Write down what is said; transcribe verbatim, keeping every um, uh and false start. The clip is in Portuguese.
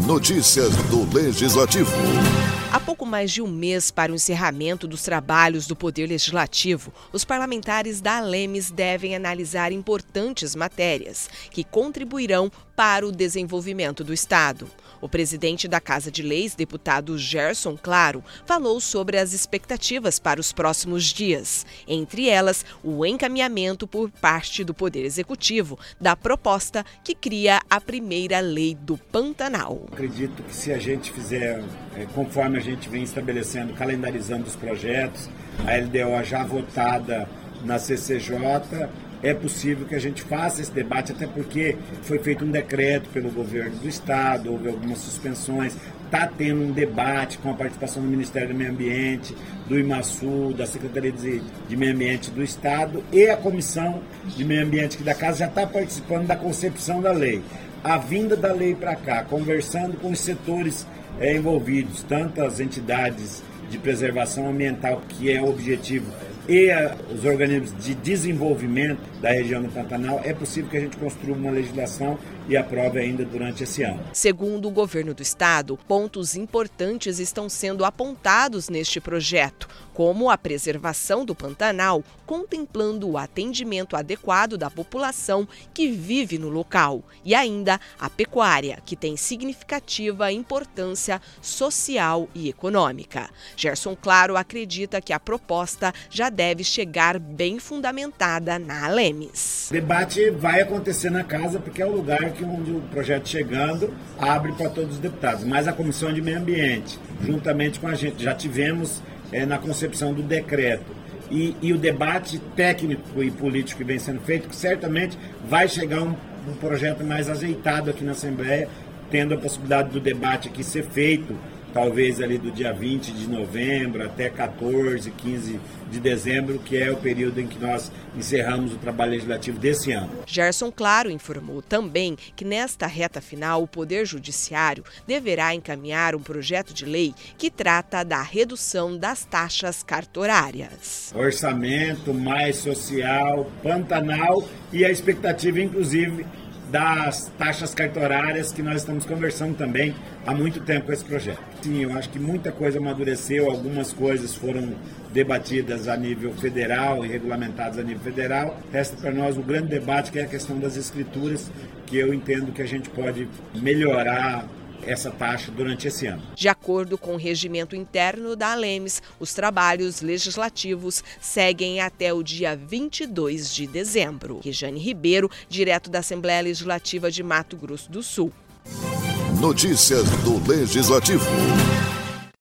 Notícias do Legislativo. Há pouco mais de um mês para o encerramento dos trabalhos do Poder Legislativo, os parlamentares da Alemes devem analisar importantes matérias que contribuirão para o desenvolvimento do Estado. O presidente da Casa de Leis, deputado Gerson Claro, falou sobre as expectativas para os próximos dias, entre elas o encaminhamento por parte do Poder Executivo da proposta que cria a primeira lei do Pantanal. Acredito que se a gente fizer, conforme a gente vem estabelecendo, calendarizando os projetos, a L D O já votada na C C J, é possível que a gente faça esse debate, até porque foi feito um decreto pelo governo do Estado, houve algumas suspensões, está tendo um debate com a participação do Ministério do Meio Ambiente, do IMASU, da Secretaria de, de Meio Ambiente do Estado e a Comissão de Meio Ambiente aqui da Casa já está participando da concepção da lei. A vinda da lei para cá, conversando com os setores é, envolvidos, tanto as entidades de preservação ambiental, que é o objetivo, e a, os organismos de desenvolvimento da região do Pantanal, é possível que a gente construa uma legislação e aprove ainda durante esse ano. Segundo o governo do Estado, pontos importantes estão sendo apontados neste projeto, como a preservação do Pantanal, contemplando o atendimento adequado da população que vive no local, e ainda a pecuária, que tem significativa importância social e econômica. Gerson Claro acredita que a proposta já deve chegar bem fundamentada na Alemes. O debate vai acontecer na Casa, porque é o lugar que onde o projeto chegando abre para todos os deputados, mas a Comissão de Meio Ambiente, juntamente com a gente, já tivemos é, na concepção do decreto e, e o debate técnico e político que vem sendo feito, que certamente vai chegar um, um projeto mais ajeitado aqui na Assembleia, tendo a possibilidade do debate aqui ser feito talvez ali do dia vinte de novembro até quatorze, quinze de dezembro, que é o período em que nós encerramos o trabalho legislativo desse ano. Gerson Claro informou também que nesta reta final o Poder Judiciário deverá encaminhar um projeto de lei que trata da redução das taxas cartorárias. Orçamento mais social, Pantanal e a expectativa, inclusive, das taxas cartorárias, que nós estamos conversando também há muito tempo com esse projeto. Sim, eu acho que muita coisa amadureceu, algumas coisas foram debatidas a nível federal e regulamentadas a nível federal. Resta para nós o grande debate, que é a questão das escrituras, que eu entendo que a gente pode melhorar essa taxa durante esse ano. De acordo com o regimento interno da Alemes, os trabalhos legislativos seguem até o dia vinte e dois de dezembro. Rejane Ribeiro, direto da Assembleia Legislativa de Mato Grosso do Sul. Notícias do Legislativo.